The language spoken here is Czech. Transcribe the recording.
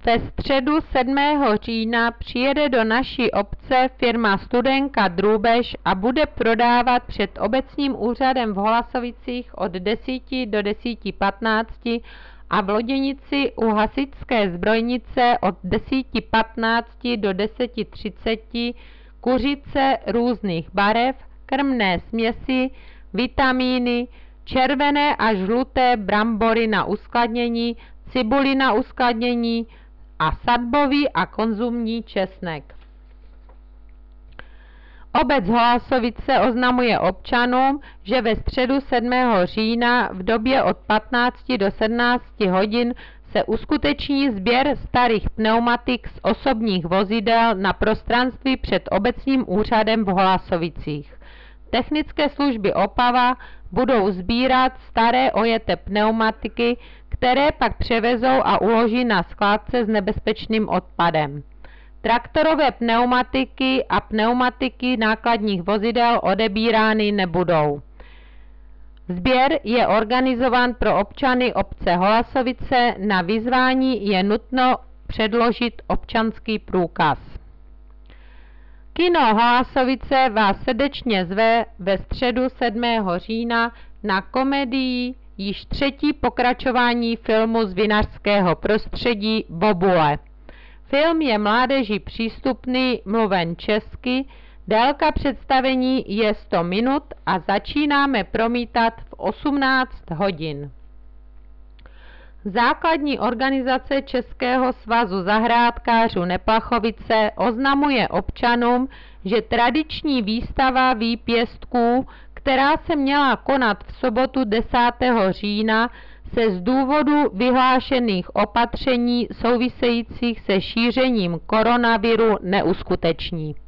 Ve středu 7. října přijede do naší obce firma Studenka Drůbež a bude prodávat před obecním úřadem v Holasovicích od 10 do 10:15 a v Loděnici u hasičské zbrojnice od 10:15 do 10:30 kuřice různých barev, krmné směsi, vitamíny, červené a žluté brambory na uskladnění, cibuli na uskladnění a sadbový a konzumní česnek. Obec Holasovice oznamuje občanům, že ve středu 7. října v době od 15 do 17 hodin se uskuteční sběr starých pneumatik z osobních vozidel na prostranství před obecním úřadem v Holasovicích. Technické služby Opava budou sbírat staré ojeté pneumatiky, které pak převezou a uloží na skládce s nebezpečným odpadem. Traktorové pneumatiky a pneumatiky nákladních vozidel odebírány nebudou. Sběr je organizován pro občany obce Holasovice, na vyzvání je nutno předložit občanský průkaz. Kino Holasovice vás srdečně zve ve středu 7. října na komedii již 3. pokračování filmu z vinařského prostředí Bobule. Film je mládeži přístupný, mluven česky, délka představení je 100 minut a začínáme promítat v 18 hodin. Základní organizace Českého svazu zahrádkářů Neplachovice oznamuje občanům, že tradiční výstava výpěstků, která se měla konat v sobotu 10. října, se z důvodu vyhlášených opatření souvisejících se šířením koronaviru neuskuteční.